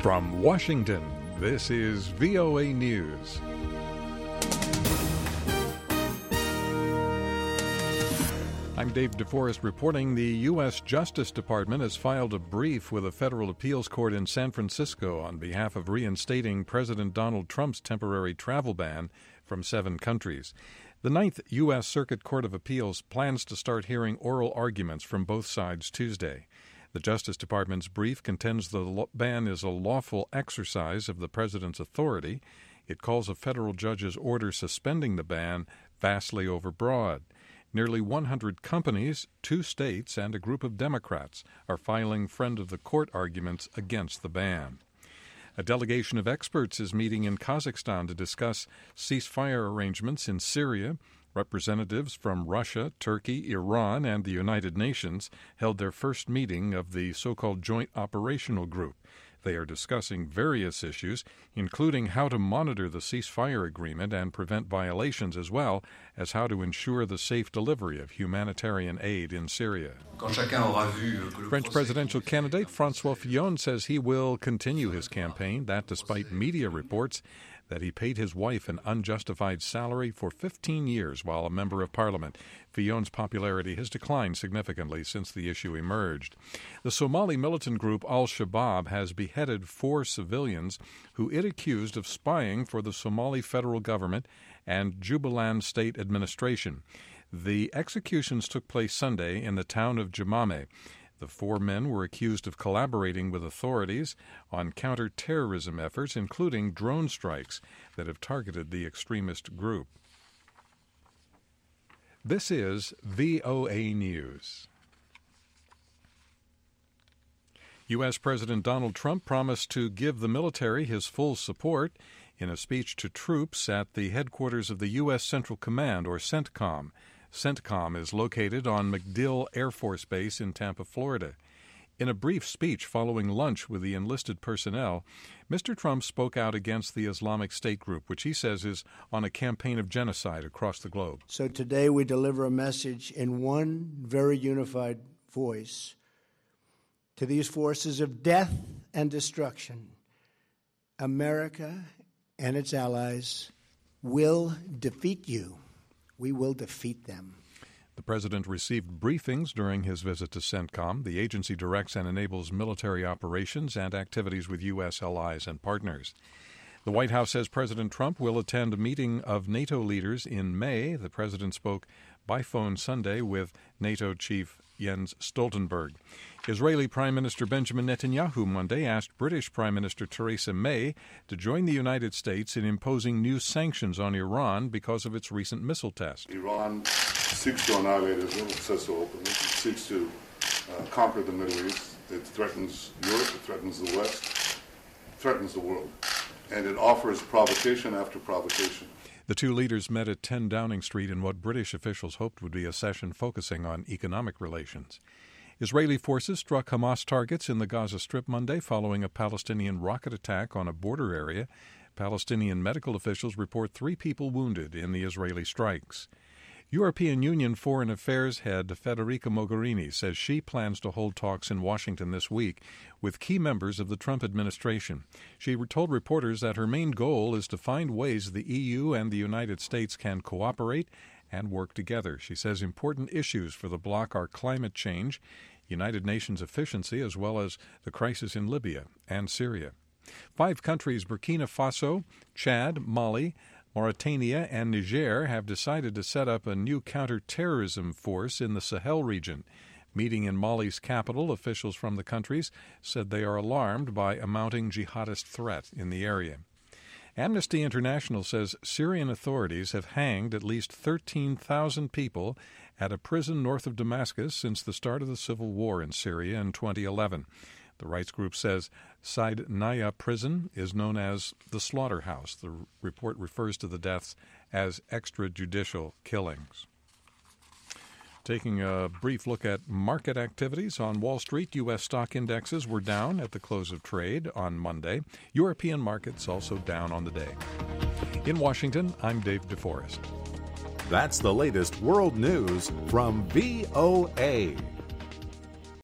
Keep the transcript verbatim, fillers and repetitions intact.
From Washington, this is V O A News. I'm Dave DeForest reporting the U S Justice Department has filed a brief with a federal appeals court in San Francisco on behalf of reinstating President Donald Trump's temporary travel ban from seven countries. The Ninth U S Circuit Court of Appeals plans to start hearing oral arguments from both sides Tuesday. The Justice Department's brief contends the ban is a lawful exercise of the president's authority. It calls a federal judge's order suspending the ban vastly overbroad. Nearly one hundred companies, two states, and a group of Democrats are filing friend-of-the-court arguments against the ban. A delegation of experts is meeting in Kazakhstan to discuss ceasefire arrangements in Syria. Representatives from Russia, Turkey, Iran, and the United Nations held their first meeting of the so-called Joint Operational Group. They are discussing various issues, including how to monitor the ceasefire agreement and prevent violations, as well as how to ensure the safe delivery of humanitarian aid in Syria. French presidential candidate François Fillon says he will continue his campaign, that despite media reports that he paid his wife an unjustified salary for fifteen years while a member of parliament. Fillon's popularity has declined significantly since the issue emerged. The Somali militant group Al-Shabaab has beheaded four civilians who it accused of spying for the Somali federal government and Jubaland state administration. The executions took place Sunday in the town of Jamame. The four men were accused of collaborating with authorities on counter-terrorism efforts, including drone strikes that have targeted the extremist group. This is V O A News. U S. President Donald Trump promised to give the military his full support in a speech to troops at the headquarters of the U S. Central Command, or CENTCOM. CENTCOM is located on MacDill Air Force Base in Tampa, Florida. In a brief speech following lunch with the enlisted personnel, Mister Trump spoke out against the Islamic State group, which he says is on a campaign of genocide across the globe. So today we deliver a message in one very unified voice to these forces of death and destruction. America and its allies will defeat you. We will defeat them. The president received briefings during his visit to CENTCOM. The agency directs and enables military operations and activities with U S allies and partners. The White House says President Trump will attend a meeting of NATO leaders in May. The president spoke by phone Sunday with NATO chief Jens Stoltenberg. Israeli Prime Minister Benjamin Netanyahu Monday asked British Prime Minister Theresa May to join the United States in imposing new sanctions on Iran because of its recent missile test. Iran seeks to annihilate Israel, it says so openly. It seeks to uh, conquer the Middle East. It threatens Europe, it threatens the West, it threatens the world. And it offers provocation after provocation. The two leaders met at ten Downing Street in what British officials hoped would be a session focusing on economic relations. Israeli forces struck Hamas targets in the Gaza Strip Monday following a Palestinian rocket attack on a border area. Palestinian medical officials report three people wounded in the Israeli strikes. European Union Foreign Affairs head Federica Mogherini says she plans to hold talks in Washington this week with key members of the Trump administration. She told reporters that her main goal is to find ways the E U and the United States can cooperate and work together. She says important issues for the bloc are climate change, United Nations efficiency, as well as the crisis in Libya and Syria. Five countries, Burkina Faso, Chad, Mali, Mauritania, and Niger, have decided to set up a new counter-terrorism force in the Sahel region. Meeting in Mali's capital, officials from the countries said they are alarmed by a mounting jihadist threat in the area. Amnesty International says Syrian authorities have hanged at least thirteen thousand people at a prison north of Damascus since the start of the civil war in Syria in twenty eleven. The rights group says Said Naya prison is known as the slaughterhouse. The report refers to the deaths as extrajudicial killings. Taking a brief look at market activities on Wall Street, U S stock indexes were down at the close of trade on Monday. European markets also down on the day. In Washington, I'm Dave DeForest. That's the latest world news from V O A.